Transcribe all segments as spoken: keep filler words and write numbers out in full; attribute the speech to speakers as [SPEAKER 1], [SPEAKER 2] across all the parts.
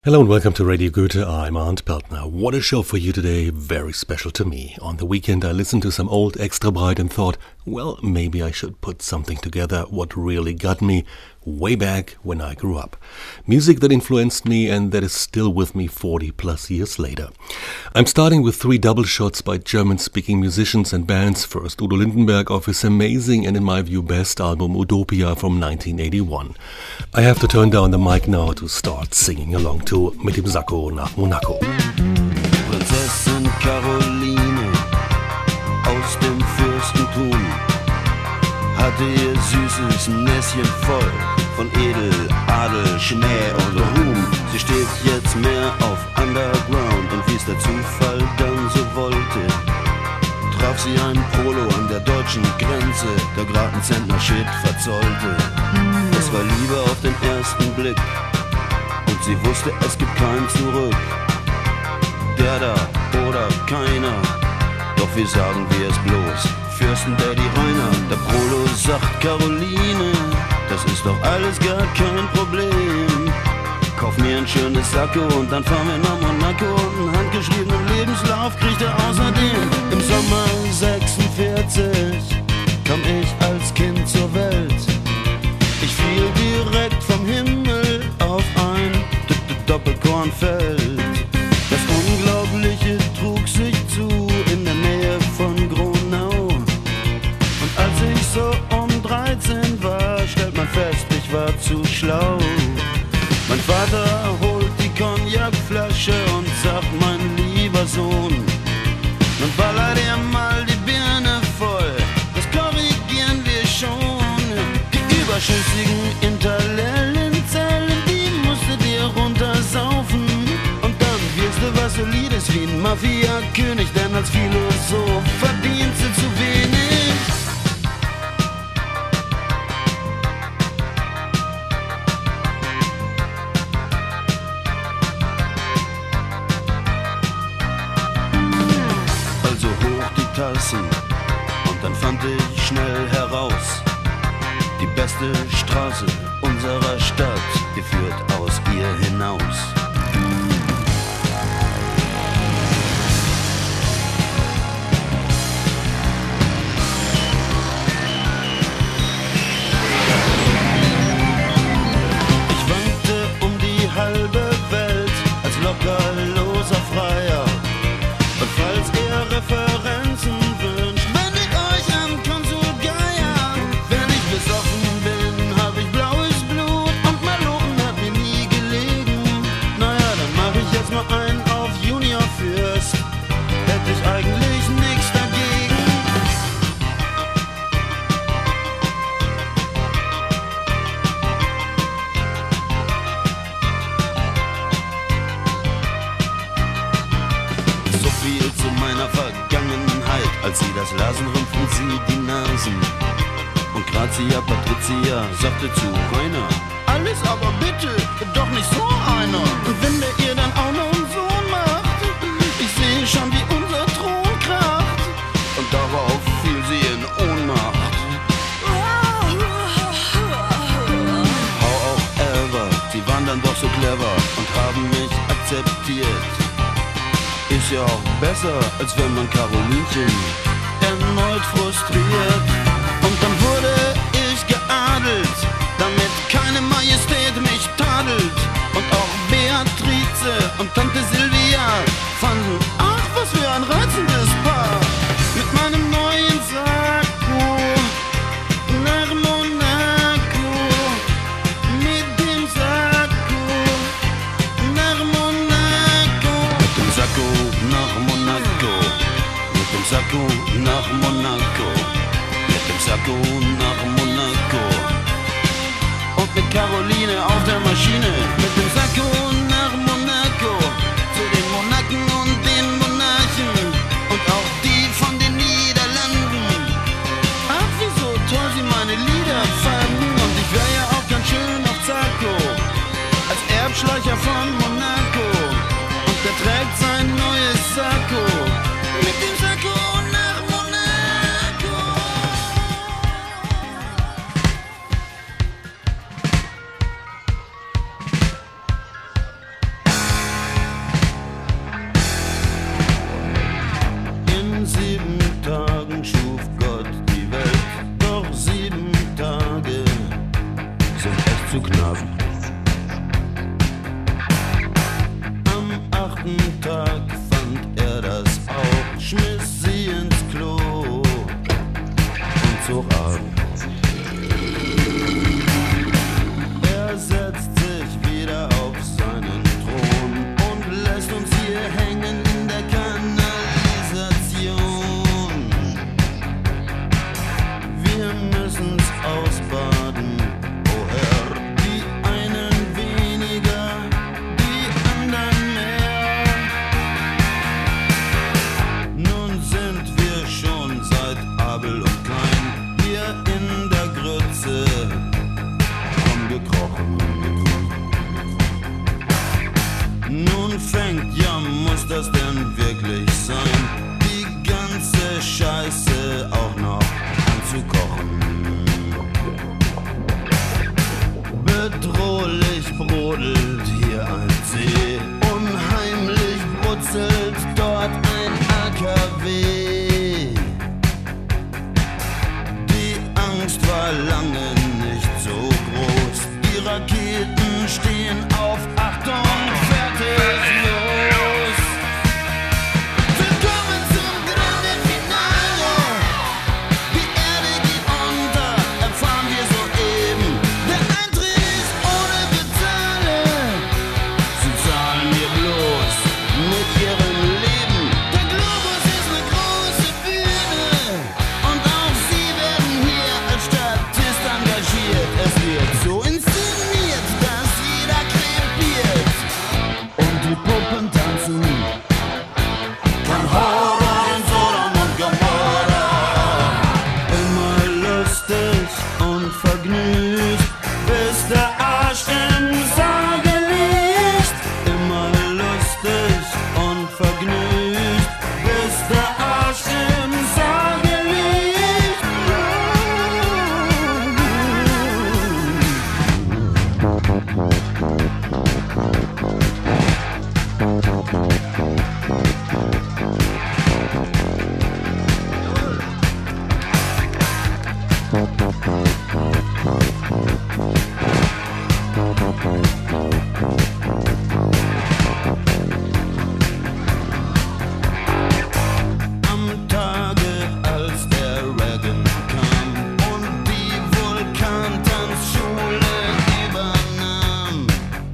[SPEAKER 1] Hello and welcome to Radio Goethe. I'm Arndt Peltner. What a show for you today, very special to me. On the weekend I listened to some old Extra Breit and thought, well, maybe I should put something together what really got me way back when I grew up. Music that influenced me and that is still with me forty plus years later. I'm starting with three double shots by German-speaking musicians and bands. First Udo Lindenberg off his amazing and in my view best album Utopia from nineteen eighty-one. I have to turn down the mic now to start singing along to Mit dem Sakko nach Monaco.
[SPEAKER 2] Prinzessin Caroline aus dem Fürstentum hatte ihr süßes Näschen voll von Edel, Adel, Schmäh und Ruhm. Sie steht jetzt mehr auf Underground und wie es der Zufall dann so wollte, traf sie einen Prolo an der deutschen Grenze, der grad einen Zentner Shit verzollte. Es war Liebe auf den ersten Blick und sie wusste, es gibt kein Zurück. Der da oder keiner, doch wie sagen wir es bloß? Fürsten Daddy Rainer, der Prolo sagt Caroline, das ist doch alles gar kein Problem. Kauf mir ein schönes Sakko und dann fahren wir nach Monaco und einen handgeschriebenen Lebenslauf kriegt er außerdem. Im Sommer sechsundvierzig kam ich als Kind zur Welt. Ich fiel direkt vom Himmel auf ein Doppelkornfeld. Das Unglaubliche trug sich zu in der Nähe von Gronau. Und als ich so um dreizehn war, stellt man fest, ich war zu schlau. Mein Vater holt die Cognacflasche und sagt, mein lieber Sohn, nun baller dir mal die Birne voll, das korrigieren wir schon. Die überschüssigen Interlellenzellen, die musst du dir runtersaufen. Und dann wirst du was Solides wie ein Mafia-König, denn als Philosoph verdienst du zu wenig. Also hoch die Tassen und dann fand ich schnell heraus, die beste Straße unserer Stadt, die führt aus ihr hinaus. Ich wankte um die halbe Welt als lockerloser Freier. Und falls ihr Referenzen wünscht, wend ich euch an Konsul Geier. Wenn ich besoffen bin, hab ich blaues Blut und Malochen hat mir nie gelegen. Naja, dann mach ich jetzt mal einen auf Junior Fürst, hätt ich eigentlich nix dagegen. So viel zu meiner Vergangenheit. Als sie das lasen, rümpften sie die Nasen. Und Grazia Patricia sagte zu Rainer, alles aber bitte, doch nicht so einer. Und wenn der ihr dann auch noch einen Sohn macht, ich sehe schon, wie unser Thron kracht. Und darauf fiel sie in Ohnmacht. How auch ever, sie waren dann doch so clever und haben mich akzeptiert. Ist ja auch besser, als wenn man Carolinchen erneut frustriert. Und dann wurde ich geadelt, damit keine Majestät mich tadelt. Und auch Beatrice und Tante Silvia fanden, ach, was für ein reizendes Paar. Mit meinem neuen Sakko nach Monaco, mit dem Sakko nach Monaco, mit dem Sakko nach Monaco, mit dem Sakko nach Monaco, mit dem Sakko nach Monaco. Und mit Caroline auf der Maschine, mit dem Sakko nach Monaco, zu den Monaken und den Monarchen und auch die von den Niederlanden. Ach, wie so toll sie meine Lieder fanden. Und ich wär ja auch ganz schön auf Zacko, als Erbschleicher von Monaco. Und der trägt sein neues Sakko, mit dem Sakko nach Monaco. Nun fängt, ja, muss das denn wirklich sein, die ganze Scheiße auch noch anzukochen. Bedrohlich brodelt hier ein See, unheimlich brutzelt dort ein A K W. Die Angst war lange nicht so groß, die Raketen stehen auf Achtung, fertig, los. Willkommen zum Grande Finale, die Erde geht unter, erfahren wir soeben. Der Eintritt ist ohne Bezahlen, sie zahlen mir bloß mit ihrem Leben. Der Globus ist eine große Bühne und auch sie werden hier als Statist engagiert. Es wird so inszeniert, dass jeder krepiert und die Puppen tanzen. Kein Horror in Sodom und Gomorra. Immer lustig und vergnügt, bis der Arsch im Sarge liegt. Immer lustig und vergnügt, bis der Arsch im Sarge liegt. Am Tage, als der Reagan kam und die Vulkantanzschule übernahm,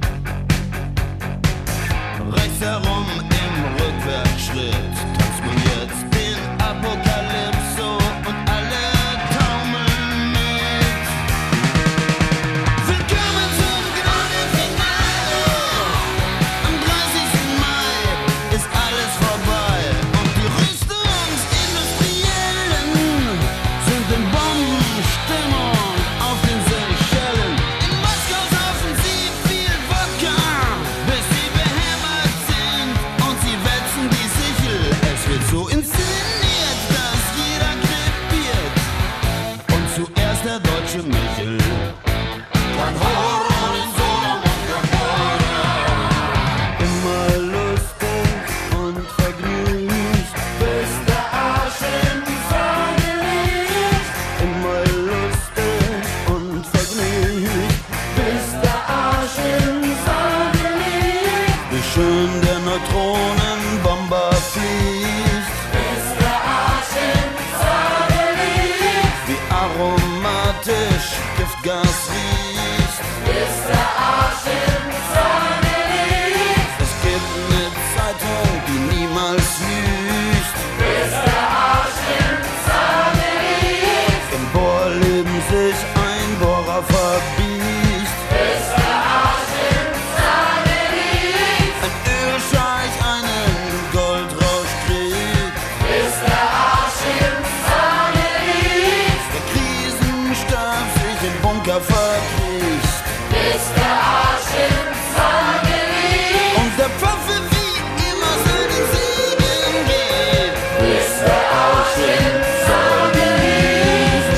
[SPEAKER 2] rechts herum im Rückwärtsschritt tanzt man jetzt den Apokalypso und alle taumeln mit. Willkommen zum Grande Finale. Am dreißigsten Mai ist alles vorbei und die Rüstungsindustriellen sind in Bombenstimmung auf den Seychellen. In Moskau saufen sie viel Wodka, bis sie behämmert sind und sie wetzen die Sichel. Es wird so inszeniert, dass jeder krepiert und zuerst der deutsche Michel. Kein Horror in Sodom und Gomorra. Immer lustig und vergnügt, bis der Arsch im Sarge liegt. Immer lustig und vergnügt, bis der Arsch im Sarge liegt. Wie schön der Neutronenbomber fliegt, bis der Arsch im Sarge liegt. Wie aromatisch Giftgas riecht, bis der Arsch im Sarge liegt. Es gibt eine Zeitung, die niemals lügt, bis der Arsch im Sarge liegt. Im Bohrleben sich ein Bohrer verbiegt, bis der Arsch im Sarge liegt. Ein Ölscheich einen Goldrausch kriegt, bis der Arsch im Sarge liegt. Der Krisenstab sich im Bunker verkriecht, bis der Arsch im Sarge liegt. Und der Pfaffe wie immer seinen Segen geht, bis der Arsch im Sarge liegt.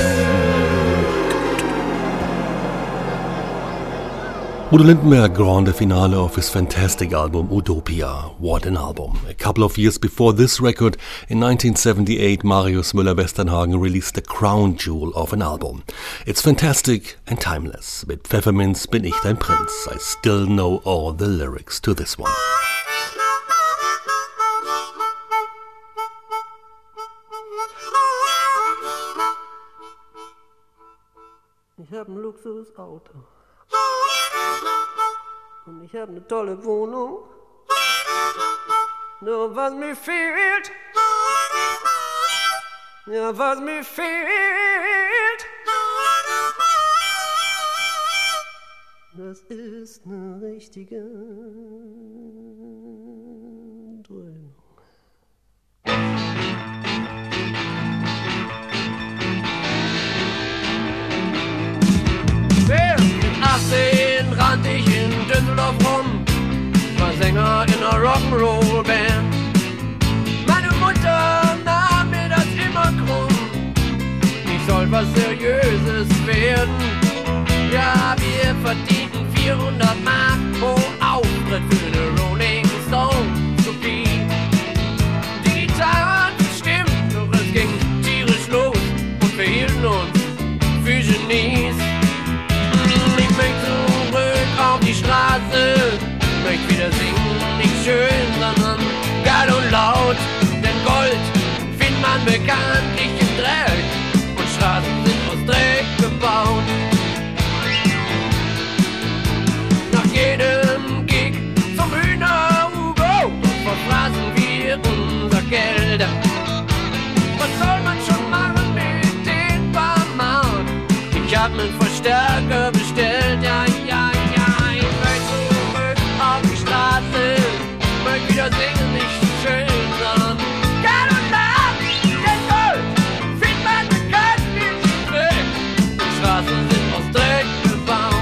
[SPEAKER 1] Udo Lindenberg, grande finale of his fantastic album Utopia. What an album. A couple of years before this record, in nineteen seventy-eight, Marius Müller-Westernhagen released the crown jewel of an album. It's fantastic and timeless. Mit Pfefferminz bin ich dein Prinz. I still know all the lyrics to this one.
[SPEAKER 3] Ich hab ein Luxusauto und ich hab eine tolle Wohnung. Nur was mir fehlt, ja was mir fehlt, das ist eine richtige Dröhnung. Mit achtzehn rannte ich in Düsseldorf rum, war Sänger Drummer in einer Rock'n'Roll-Band. Meine Mutter nahm mir das immer krumm, ich soll was Seriöses werden. Ja, wir verdienten vierhundert Mark pro Auftritt für eine Rolling Stones-Kopie. Die Gitarre hat gestimmt, doch es ging tierisch los und wir hielten uns für Genies. Ich möchte zurück auf die Straße, möchte wieder singen, nicht schön, sondern geil und laut. Denn Gold findet man bekanntlich im Dreck und Straßen sind aus Dreck gebaut. Nach jedem Gig zum Hühner-Hugo verfraßen wir unser Geld. Was soll man schon machen mit den paar Mark? Ich hab nen Verstärker bestellt, ja, ja, ja. Ich möchte zurück auf die Straße, möchte wieder singen, nicht schön, sondern geil und laut. Denn Gold findet man bekanntlich im Dreck und Straßen sind aus Dreck gebaut.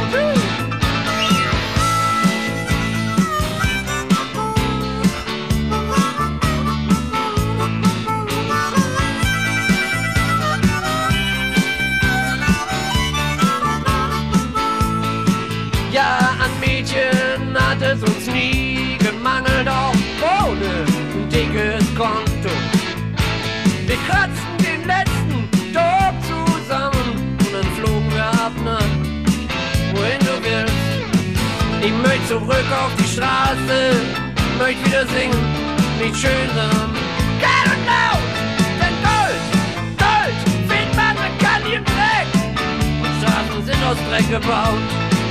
[SPEAKER 3] Ja, an Mädchen hat es uns nie gemangelt, auch ohne ein dickes Konto. Wir kratzten den letzten Dope zusammen und dann flogen wir ab, ne, wohin du willst. Ich möchte zurück auf die Straße, möchte wieder singen, nicht schön, sondern geil und laut. Denn Gold, Gold findet man bekannt im Dreck und Straßen sind aus Dreck gebaut.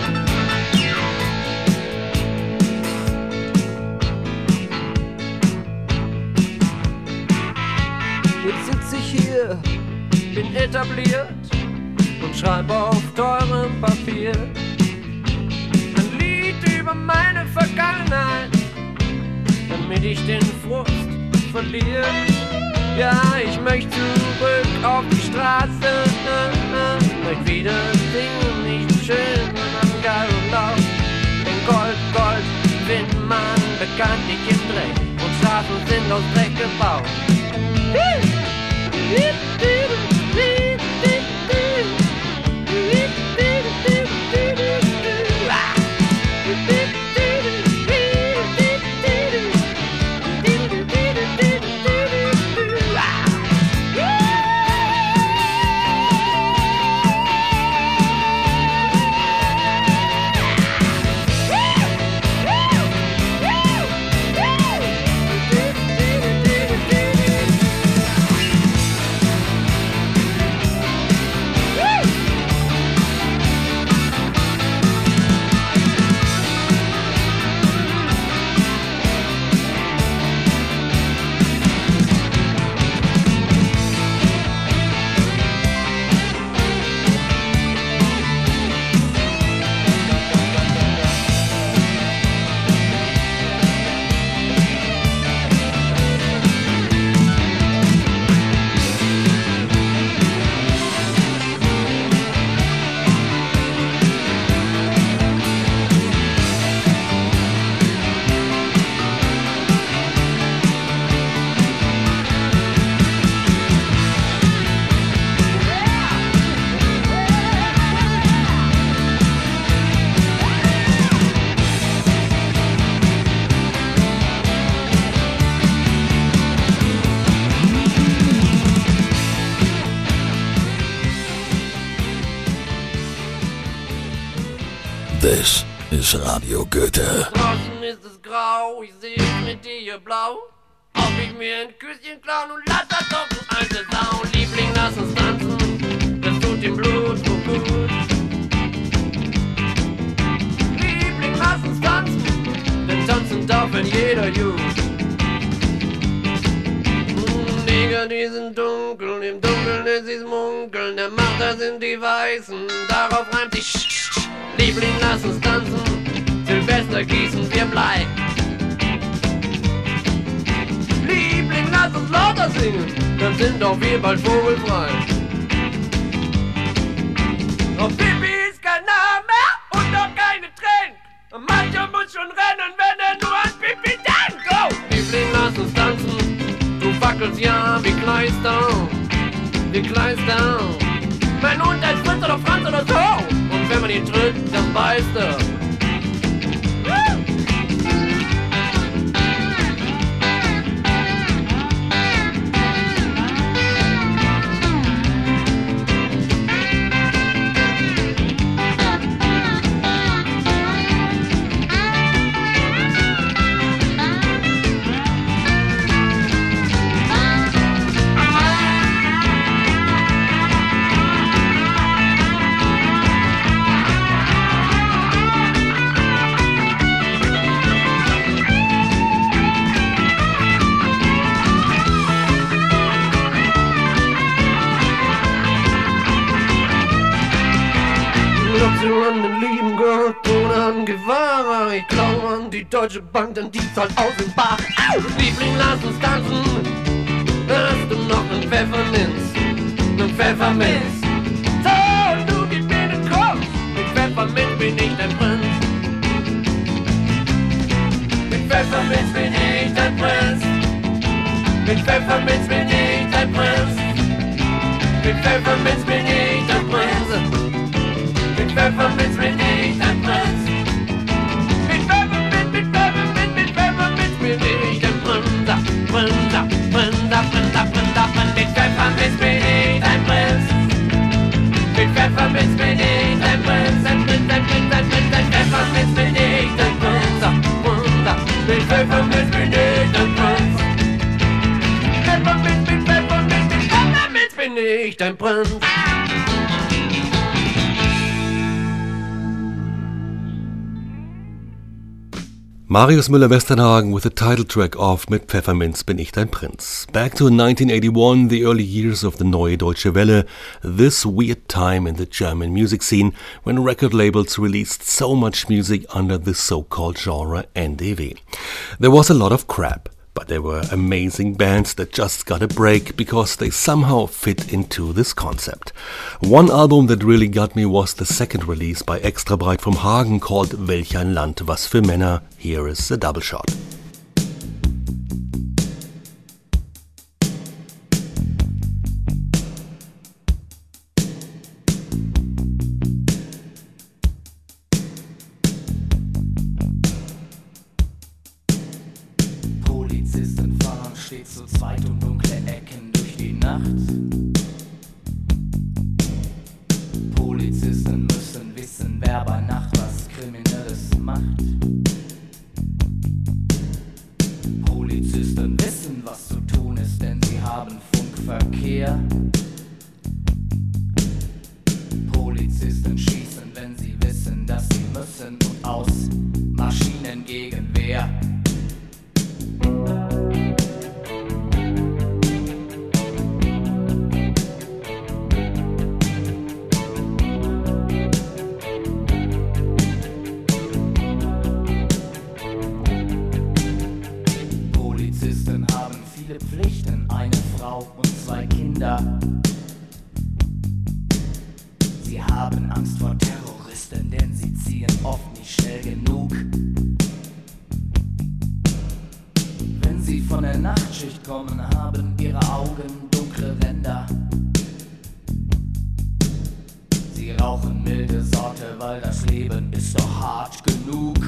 [SPEAKER 3] Jetzt sitz ich hier, bin etabliert und schreibe auf teurem Papier ein Lied über meine Vergangenheit, damit ich den Frust verliere. Ja, ich möchte zurück auf die Straße, möchte wieder singen, nicht schön, sondern geil und laut. Denn Gold, Gold findet man bekanntlich im Dreck und Straßen sind aus Dreck gebaut.
[SPEAKER 4] This is Radio Goethe.
[SPEAKER 3] Draußen ist es grau, ich seh mit dir blau. Ob ich mir ein Küsschen klauen und lass das doch du alte Sau. Liebling, lass uns tanzen, das tut dem Blut so gut. Liebling, lass uns tanzen, denn tanzen darf in jeder Jugend. Neger, die sind dunkel, im Dunkeln ist sie's munkeln. Der Macher sind die Weißen, darauf reimt sich sch, sch, sch. Liebling, lass uns tanzen, Silvester gießen wir Blei. Liebling, lass uns lauter singen, dann sind auch wir bald vogelfrei. Auf Pipi ist kein Name mehr und auch keine Tränen. Mancher muss schon rennen, wenn er nur an Pipi halbes Jahr wie Kleister, wie Kleister. Mein Hund heißt Fritz oder Franz oder so. Und wenn man ihn tritt, dann beißt er. Ich glaube an die Deutsche Bank, denn die zahlt aus dem Bach. Liebling, lass uns tanzen. Hast du noch nen Pfefferminz? Nen Pfefferminz? So, du gib mir den Kopf. Mit Pfefferminz bin ich dein Prinz. Mit Pfefferminz bin ich dein Prinz. Mit Pfefferminz bin ich dein Prinz. Mit Pfefferminz bin ich dein Prinz. Mit Pfefferminz bin ich dein Prinz. Mit Pfefferminz bin ich ein Prinz. Mit Pfefferminz bin ich ein Prinz. Ein Prinz, ein Prinz, ein Prinz, ein Pfefferminz bin ich ein Prinz. Mit Pfefferminz bin ich ein Prinz. Pfefferminz, mit Pfefferminz, mit Pfefferminz bin ich ein Prinz.
[SPEAKER 1] Marius Müller-Westernhagen with the title track of Mit Pfefferminz bin ich dein Prinz. Back to nineteen eighty-one, the early years of the Neue Deutsche Welle, this weird time in the German music scene when record labels released so much music under the so-called genre N D W. There was a lot of crap, but there were amazing bands that just got a break because they somehow fit into this concept. One album that really got me was the second release by Extra Breit from Hagen called Welch ein Land, was für Männer. Here is the double shot.
[SPEAKER 5] Polizisten fahren stets zu zweit um dunkle Ecken durch die Nacht. Polizisten müssen wissen, wer bei Nacht was Kriminelles macht. Polizisten wissen, was zu tun ist, denn sie haben Funkverkehr. Polizisten schießen, wenn sie wissen, dass sie müssen, und aus Maschinengegenwehr. Polizisten haben viele Pflichten, eine Frau und zwei Kinder. Sie haben Angst vor Terroristen, denn sie ziehen oft nicht schnell genug. Wenn sie von der Nachtschicht kommen, haben ihre Augen dunkle Ränder. Sie rauchen milde Sorte, weil das Leben ist doch hart genug.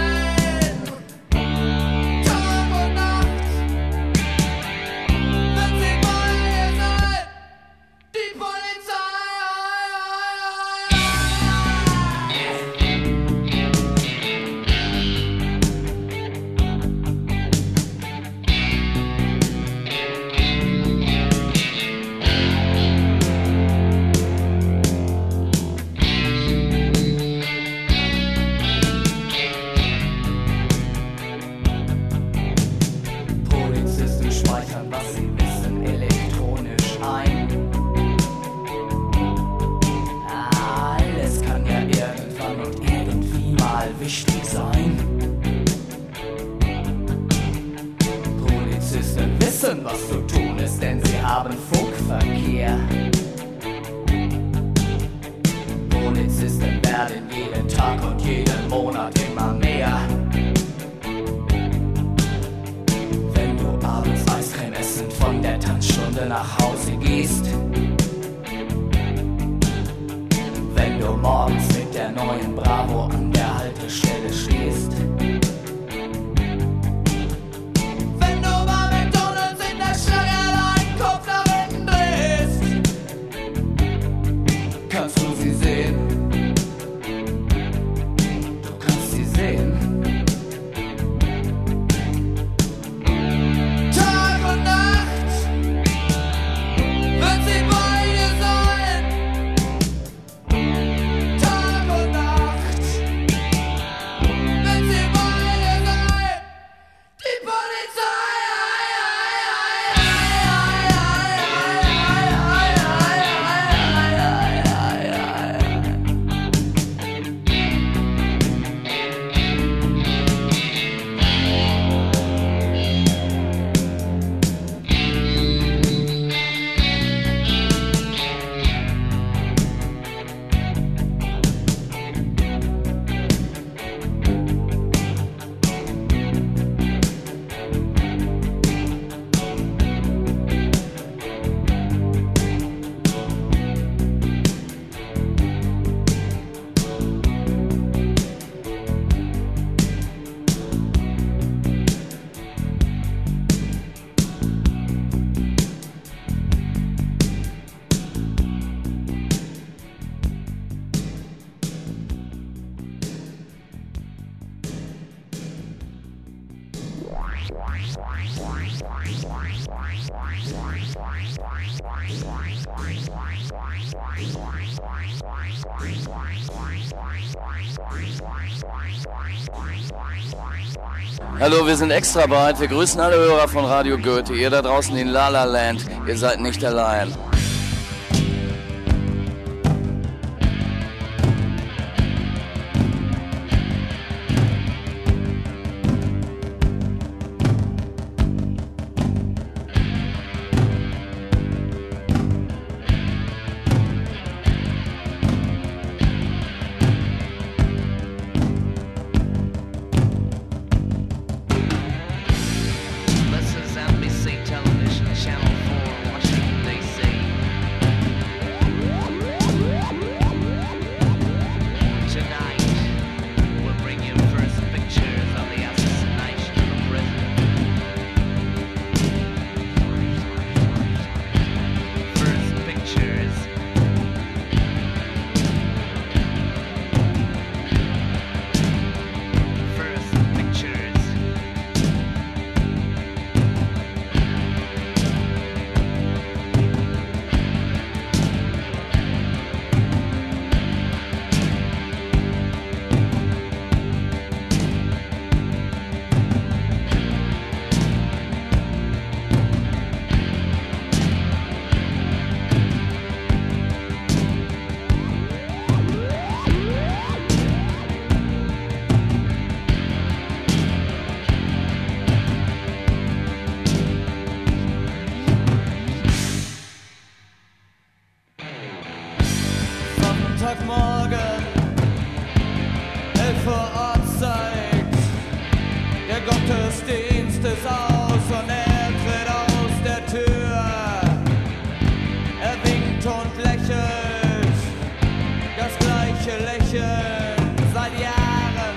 [SPEAKER 6] Tag und Nacht,
[SPEAKER 5] nach Hause gehst. Wenn du morgens mit der neuen Bravo an der Haltestelle stehst. Wenn du bei McDonalds in der Schlange deinen Kopf nach hinten drehst, kannst du sie sehen. Du kannst sie sehen. Tag und Nacht wird sie bei dir sein. Tag und Nacht wird sie bei dir sein. Die Polizei.
[SPEAKER 6] Hallo, wir sind extra breit. Wir grüßen alle Hörer von Radio Goethe. Ihr da draußen in La La Land, ihr seid nicht allein.
[SPEAKER 7] This is N B C Television, Channel four, Washington, D C Tonight, we'll bring you first pictures of the assassination of the president. First pictures. First pictures.
[SPEAKER 5] Sonntagmorgen, elf Uhr Ortszeit. Der Gottesdienst ist aus und er tritt aus der Tür. Er winkt und lächelt, das gleiche Lächeln seit Jahren,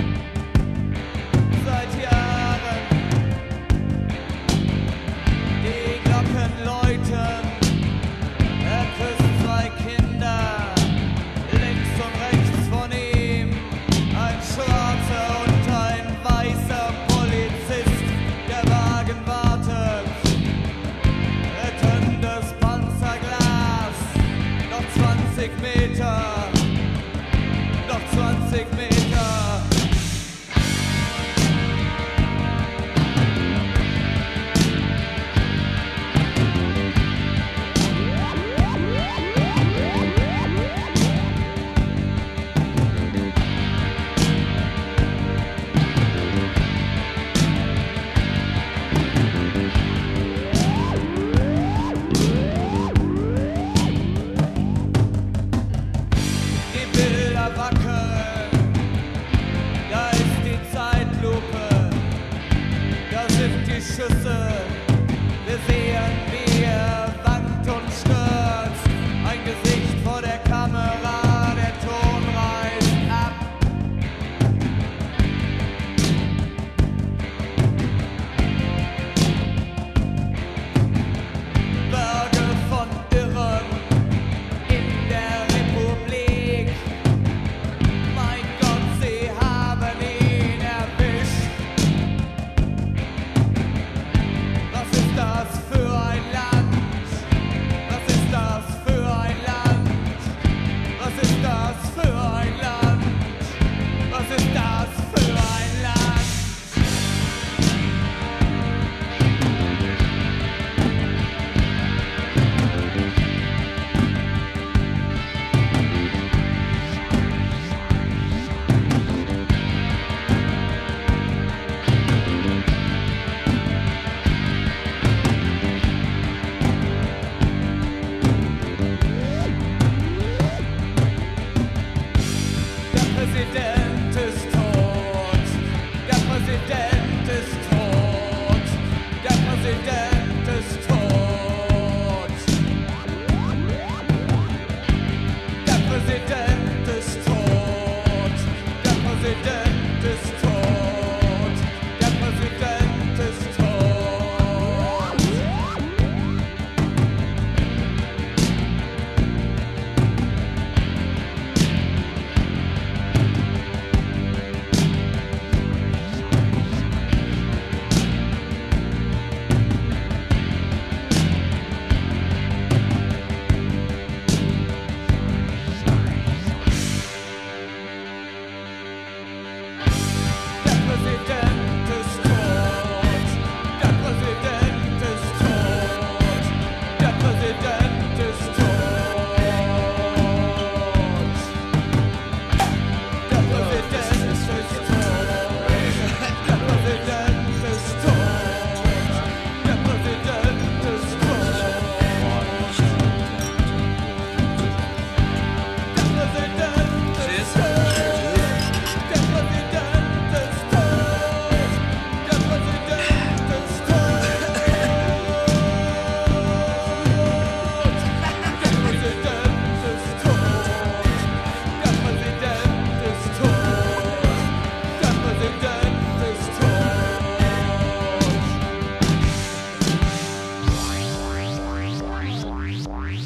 [SPEAKER 5] seit Jahren. Die Glocken läuten, er küsst zwei Kinder, links und rechts von ihm ein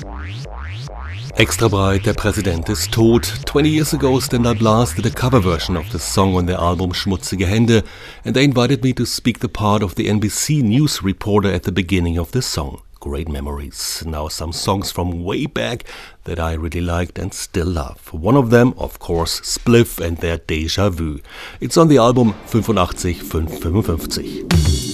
[SPEAKER 1] Extra Breit, der Präsident ist tot. twenty years ago, Stand Up Last did a cover version of the song on their album Schmutzige Hände, and they invited me to speak the part of the N B C News reporter at the beginning of the song. Great memories. Now some songs from way back that I really liked and still love. One of them, of course, Spliff and their Déjà Vu. It's on the album fünfundachtzig fünf fünfundfünfzig.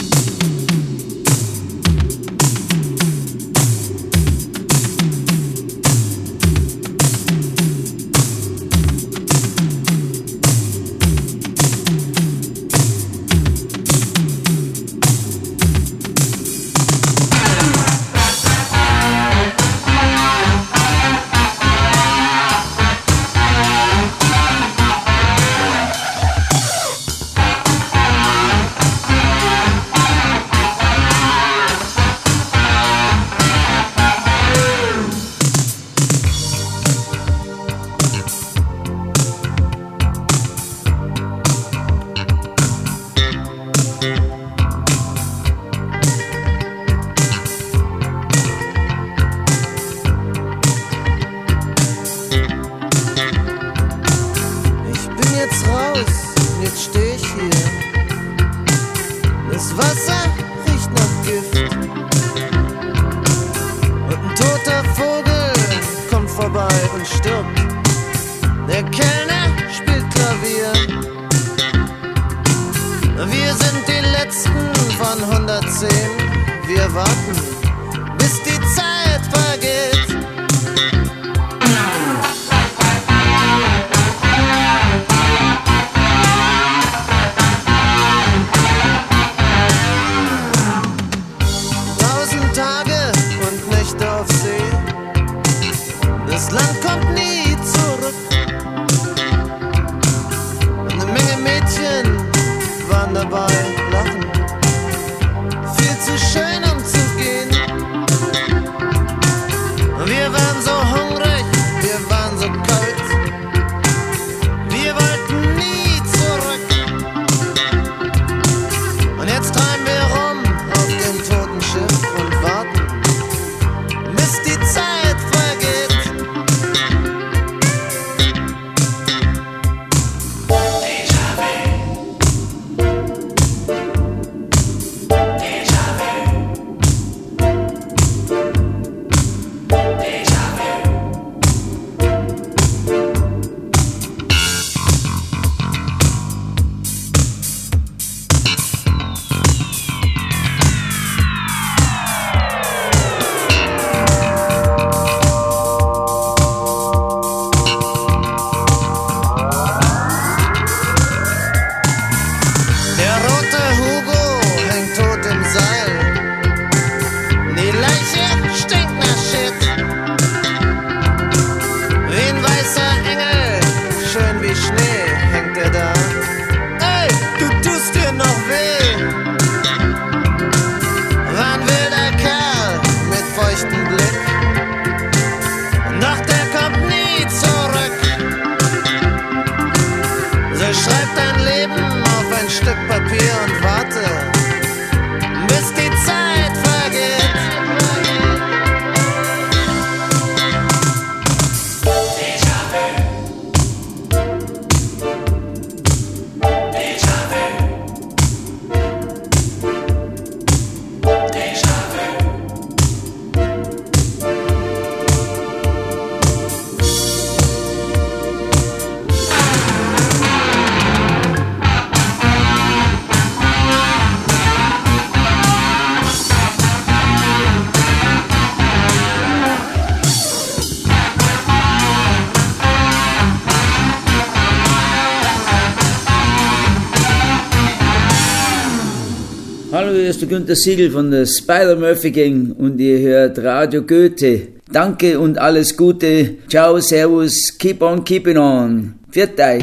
[SPEAKER 8] Hallo, hier ist der Günther Siegel von der Spider-Murphy Gang und ihr hört Radio Goethe. Danke und alles Gute. Ciao, servus, keep on keeping on. Pfiat euch.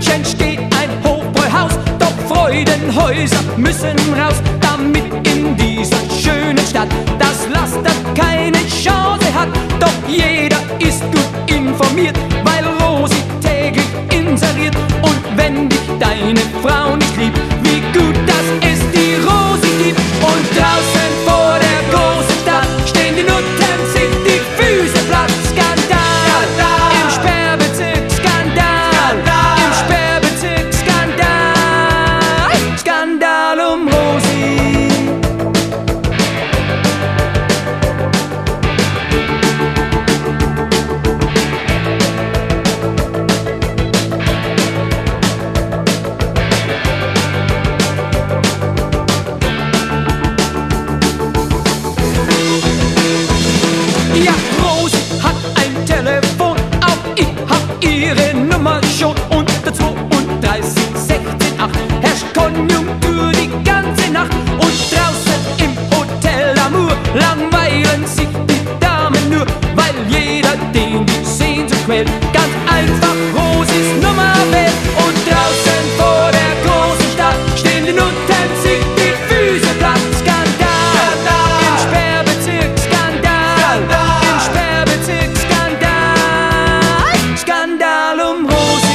[SPEAKER 5] München steht ein Hochbräuhaus, doch Freudenhäuser müssen raus, damit in dieser schönen Stadt das Laster keine Chance hat. Doch jeder ist gut informiert, weil Rosi täglich inseriert. Und wenn dich deine Frau nicht liebt, wie gut, dass es die Rosi gibt. Und draußen vor der großen Stadt stehen die Nutten, sich die Füße platt. Skandal, im Sperrbezirk, Skandal, im Sperrbezirk, Skandal, Skandal um Rosi. Ja, Rosi hat ein Telefon, auch ich hab ihre Nummer schon. Unter zweiunddreißig sechzehn acht herrscht Konjunktur die ganze Nacht. Und draußen im Hotel Amour langweilen sich die Damen nur, weil jeder den die Sehnsucht quält, ganz einfach Rosis Nummer wählt. Und draußen vor der großen Stadt stehen die Nutten, sich die Füße platt. Skandal, im Sperrbezirk, Skandal, im Sperrbezirk, Skandal, Skandal um Rosi.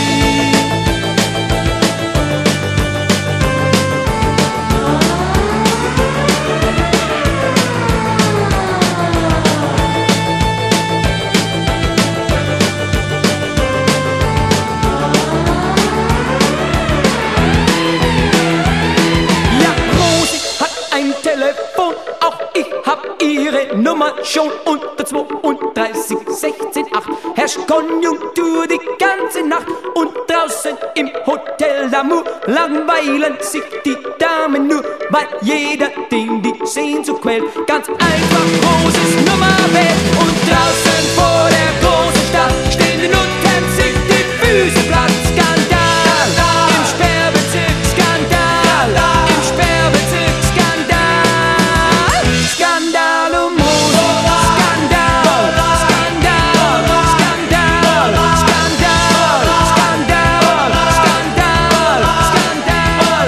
[SPEAKER 5] Ja, Rosi hat ein Telefon, auch ich hab ihre Nummer schon. Unter zweiunddreißig sechzehn acht herrscht Konjunktur die ganze Nacht. Und draußen im Hotel d'Amour langweilen sich die Damen nur, weil jeder den die Sehnsucht quält, ganz einfach Rosis Nummer wählt. Und draußen vor der großen Stadt stehen die Nutten, sich die Füße platt. Skandal, im Sperrbezirk, Skandal, im Sperrbezirk, Skandal, Skandal um Rosi. Skandal, Skandal, Skandal, Skandal, Skandal, Skandal, Skandal,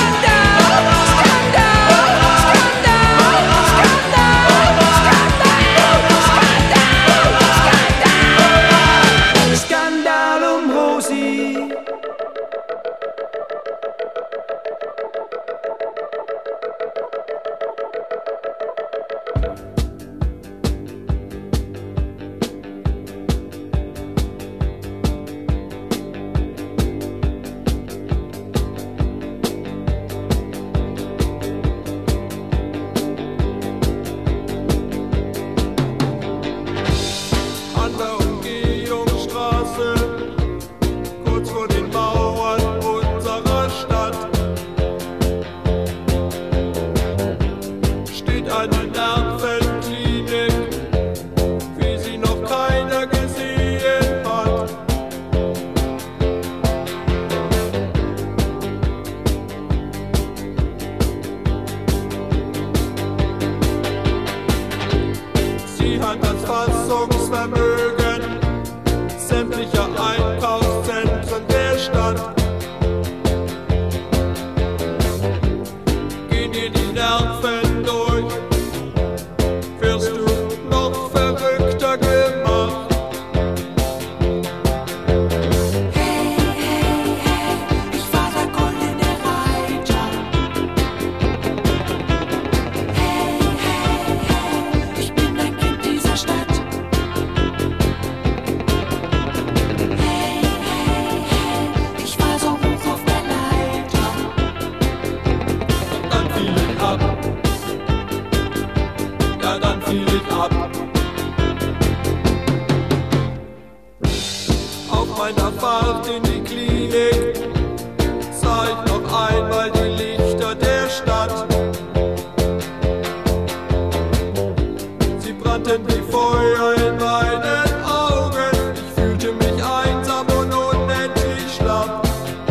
[SPEAKER 5] Skandal, Skandal, Skandal um Rosi.
[SPEAKER 9] An der Umgehungsstraße, kurz vor den Mauern unserer Stadt, steht eine Nervenklinik, wie sie noch keiner gesehen hat. Sie hat das Fassungsvermögen sämtlicher Einkaufszentren der Stadt. Gehen dir die Nerven durch, wirst du noch verrückter gemacht.
[SPEAKER 10] Hey, hey, hey, ich war der goldene Reiter. Hey, hey, hey, ich bin ein Kind dieser Stadt. Hey, hey, hey, ich war so hoch auf der Leiter.
[SPEAKER 9] Dann fiel ich ab, ja dann fiel ich ab. Auf meiner Fahrt in die Klinik sah ich noch einmal die Lichter der Stadt. Sie brannten wie Feuer in meinen Augen, ich fühlte mich einsam und unendlich schlapp.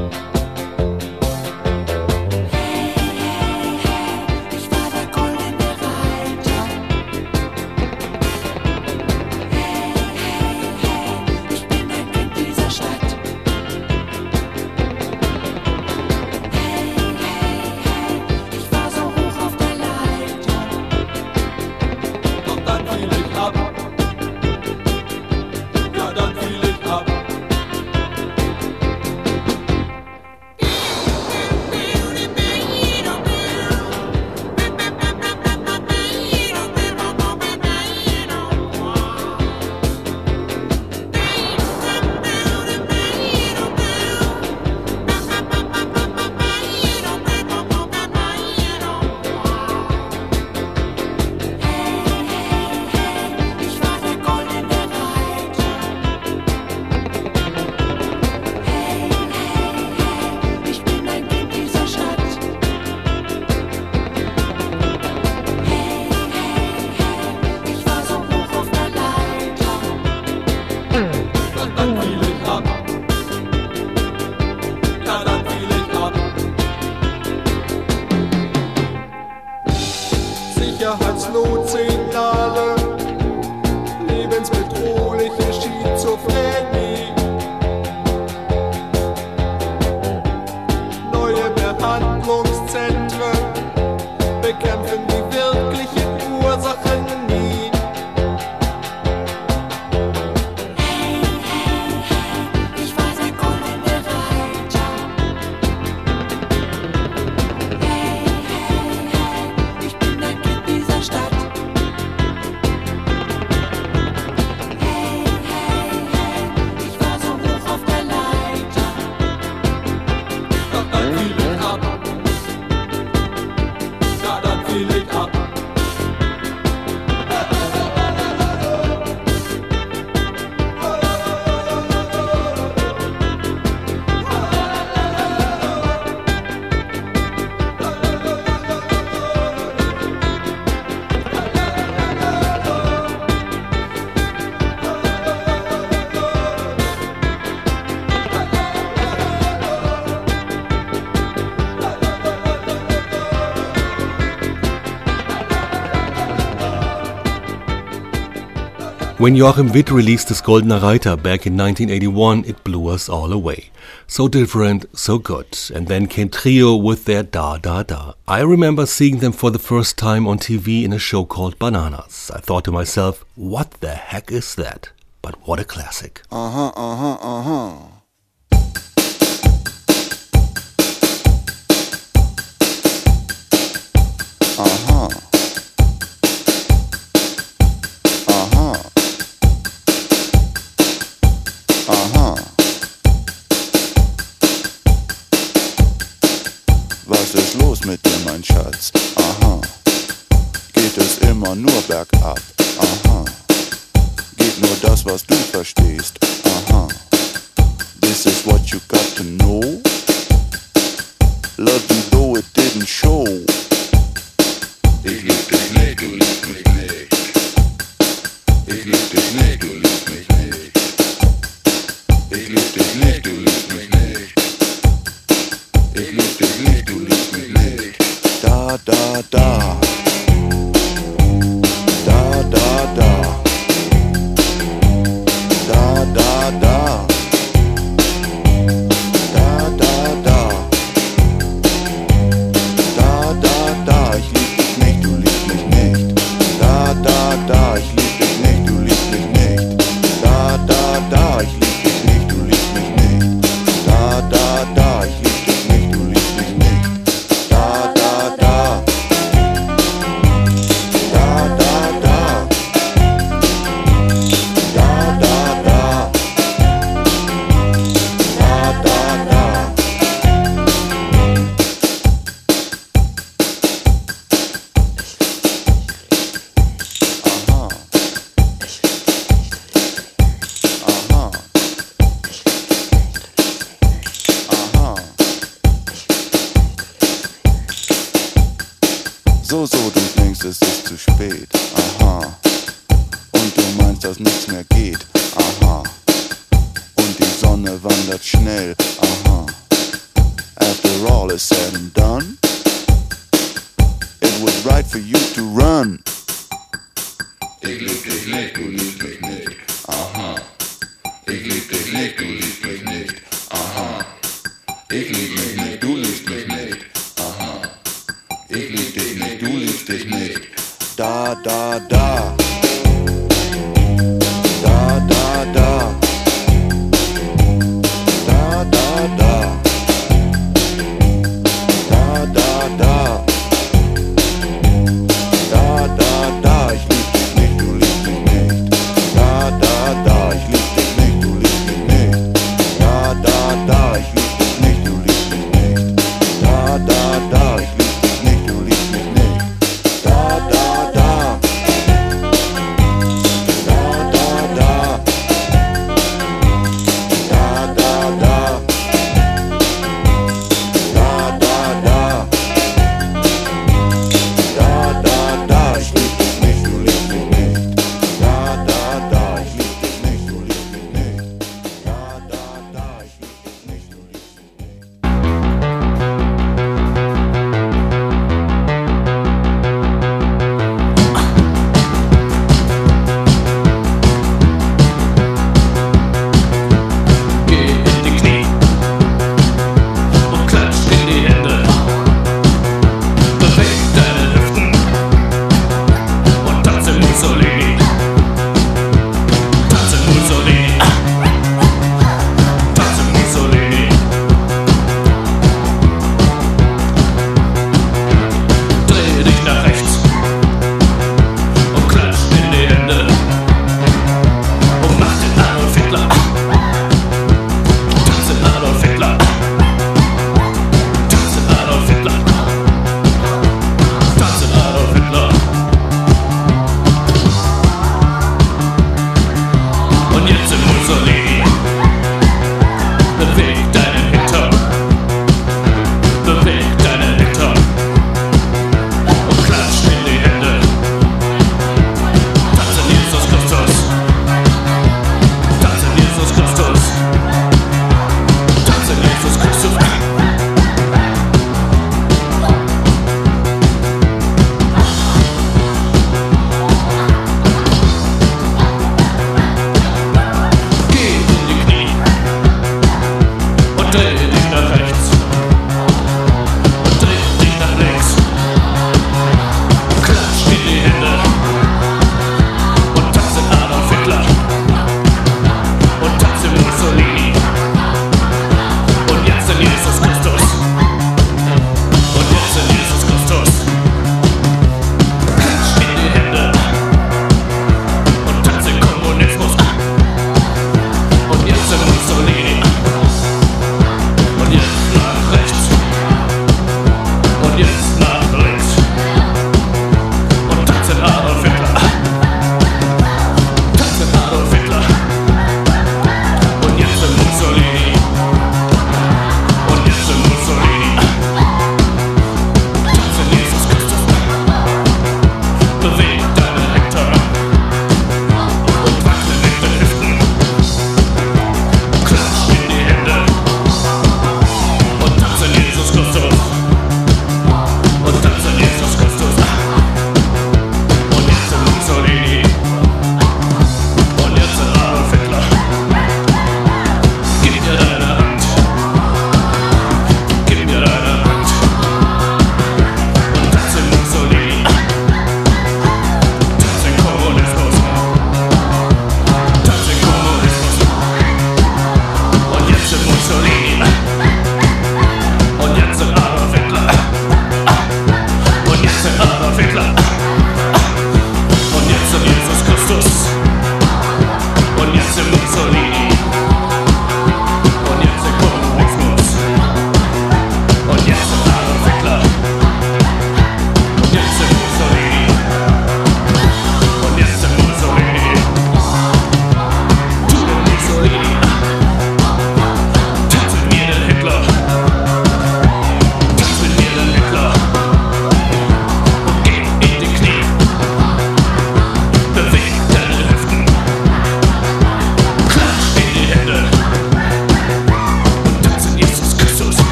[SPEAKER 10] Hey, hey, hey, ich war der goldene Reiter. Hey, hey, hey, ich bin ein Kind dieser Stadt.
[SPEAKER 1] When Joachim Witt released his Goldener Reiter back in nineteen eighty-one, it blew us all away. So different, so good. And then came Trio with their Da Da Da. I remember seeing them for the first time on T V in a show called Bananas. I thought to myself, what the heck is that? But what a classic.
[SPEAKER 11] Uh-huh, uh-huh, uh-huh. Uh-huh. Uh-huh. Aha. Was ist los mit dir, mein Schatz? Aha. Geht es immer nur bergab? Aha. Geht nur das, was du verstehst? Aha. This is what you got to know. Love you though it didn't show. Ich lieb dich nicht, du liebst mich nicht. Ich lieb dich nicht, du liebst mich nicht. Ich lieb dich nicht, du liebst mich nicht. Ich lieb dich nicht, du liebst mich nicht. Da, da, da. Da, da, da. Da, da, da. Da, da, da. Da, da, da. Ich lieb dich nicht, du liebst mich nicht. Da, da, da. Ich lieb dich nicht, du liebst mich nicht. Da, da, da. Ich lieb dich nicht, du liebst mich nicht. Da, da, da. Ich lieb dich nicht, du liebst mich nicht. Da, da, da. Da, da, da. Da, da, da. Da, da, da. Aha. Aha. Aha. So, so, du denkst, es ist zu spät. Aha. Und du meinst, dass nichts mehr geht. Aha. Und die Sonne wandert schnell. Aha. After all is said and done, it was right for you to run. Ich lieb dich nicht, du liebst mich nicht. Aha. Ich lieb dich nicht, du liebst mich nicht. Aha. Ich lieb mich nicht, du liebst mich nicht. Aha. Ich lieb dich nicht, du liebst dich nicht. Da, da, da. Da, da, da. Da, da, da. Da, da, da. Da, da, da. Ich lieb dich nicht, du liebst mich nicht. Da, da, da. Ich lieb dich nicht, du liebst mich nicht. Da, da, da. Ich lieb dich nicht, du liebst mich nicht. Da, da, da. Ich lieb dich nicht, du liebst mich nicht. Da, da, da.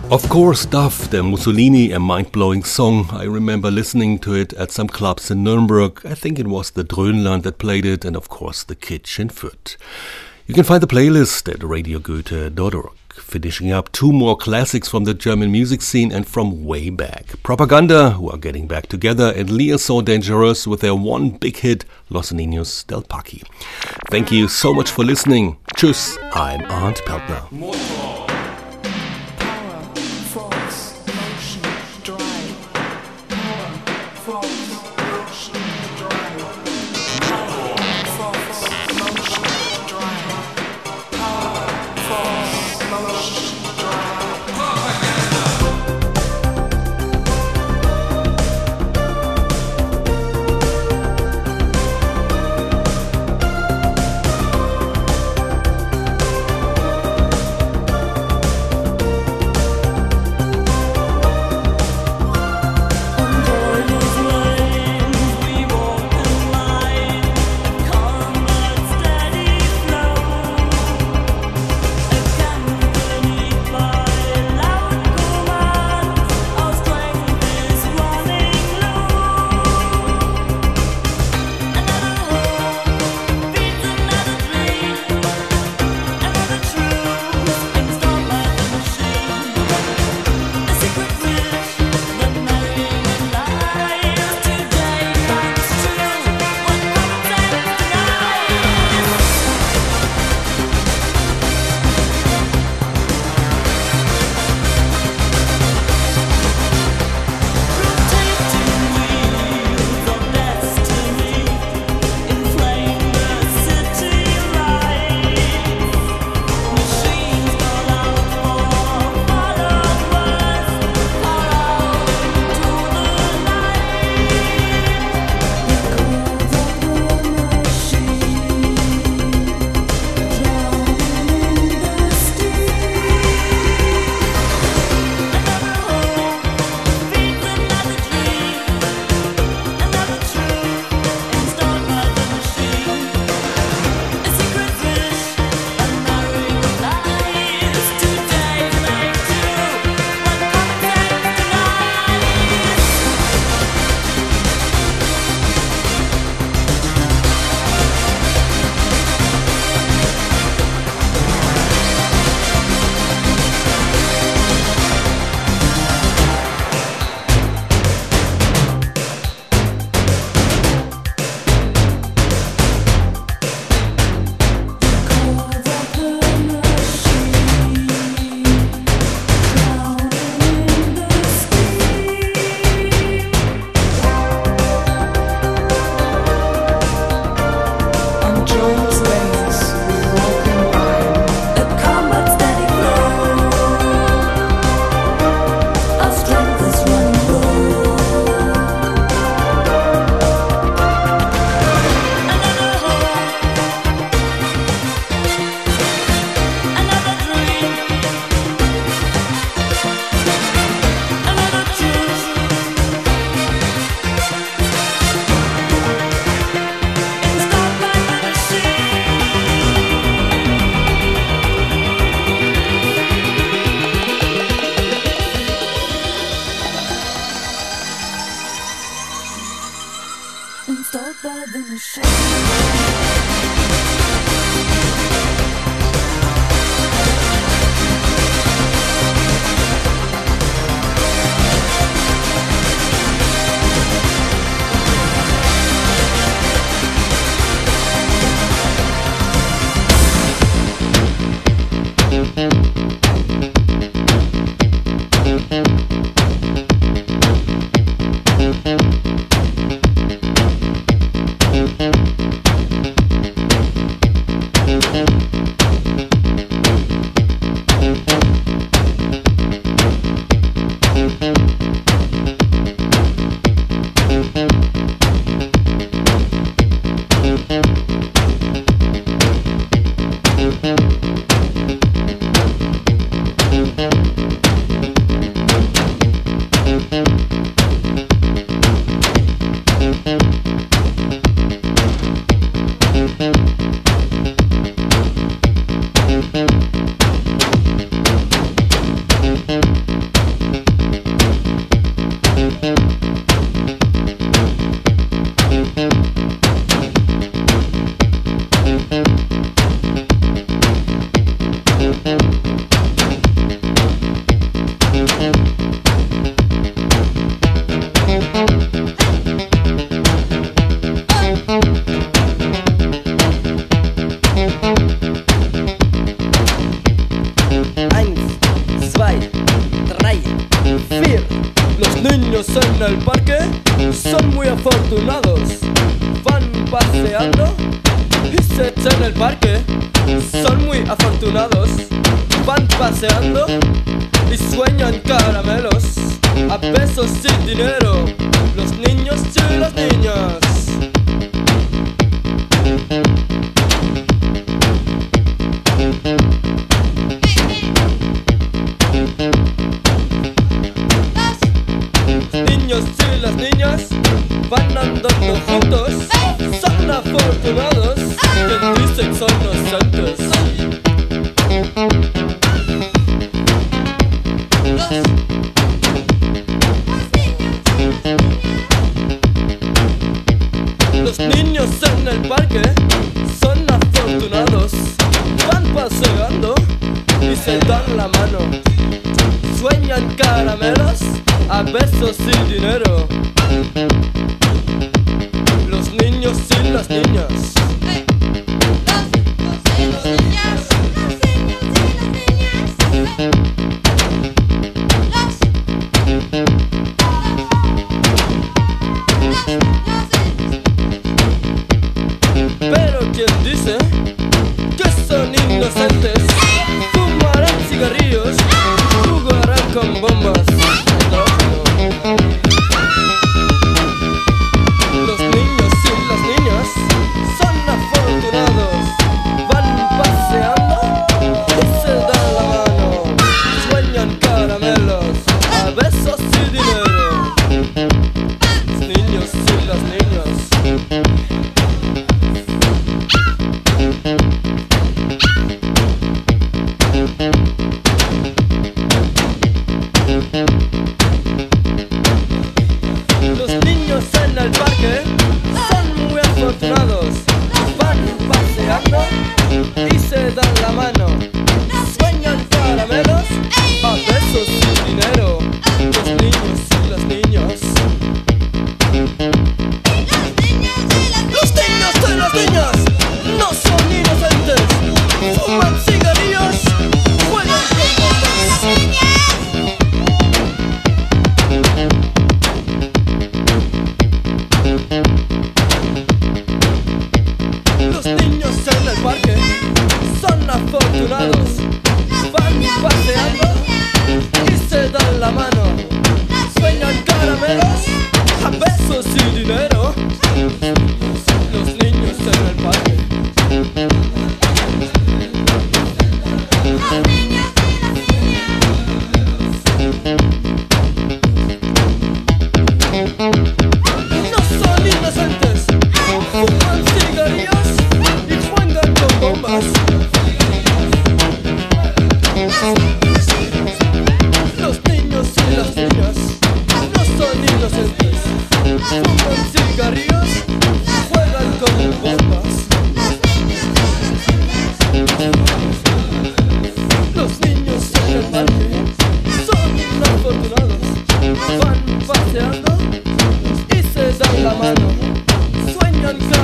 [SPEAKER 1] Of course, Duff, the Mussolini, a mind-blowing song. I remember listening to it at some clubs in Nuremberg. I think it was the Dröhnland that played it, and of course the Kitsch in Fürth. You can find the playlist at radio goethe dot org. Finishing up two more classics from the German music scene and from way back. Propaganda, who are getting back together, and Liaison Dangereuse with their one big hit, Los Niños del Paqui. Thank you so much for listening. Tschüss, I'm Arndt Peltner.
[SPEAKER 9] son muy afortunados. Van paseando y sueñan caramelos a pesos sin dinero. Los niños y las niñas. Los niños y las niñas van andando juntos. Son afortunados, que dicen son inocentes. Los niños en el parque son afortunados. Van paseando y se dan la mano. Sueñan caramelos a besos y dinero. Los niños y las niñas. Pero quien dice que son inocentes, fumarán cigarrillos, jugarán con bombas. Los niños y las niñas son afortunados. Van paseando y se dan la mano. Sueñan caramelos a besos y dinero. Los niños y las niñas. Los niños en el parque son muy afortunados. Van paseando y se dan la mano. Sueñan caramelos a besos y dinero. Los niños y las niñas. Los niños y las niñas no son inocentes. Fuman cigarrillos, juegan con bombas. Los niños en el parque son afortunados. Van paseando y se dan la mano. Sueñan caramelos a besos y dinero. Los niños en el parque. No son inocentes. Fuman cigarrillos y juegan con bombas. Los niños y las niñas no son inocentes. Fuman cigarrillos, juegan con bombas. Los niños en el parque son afortunados. Van paseando y se dan la mano. Sueñan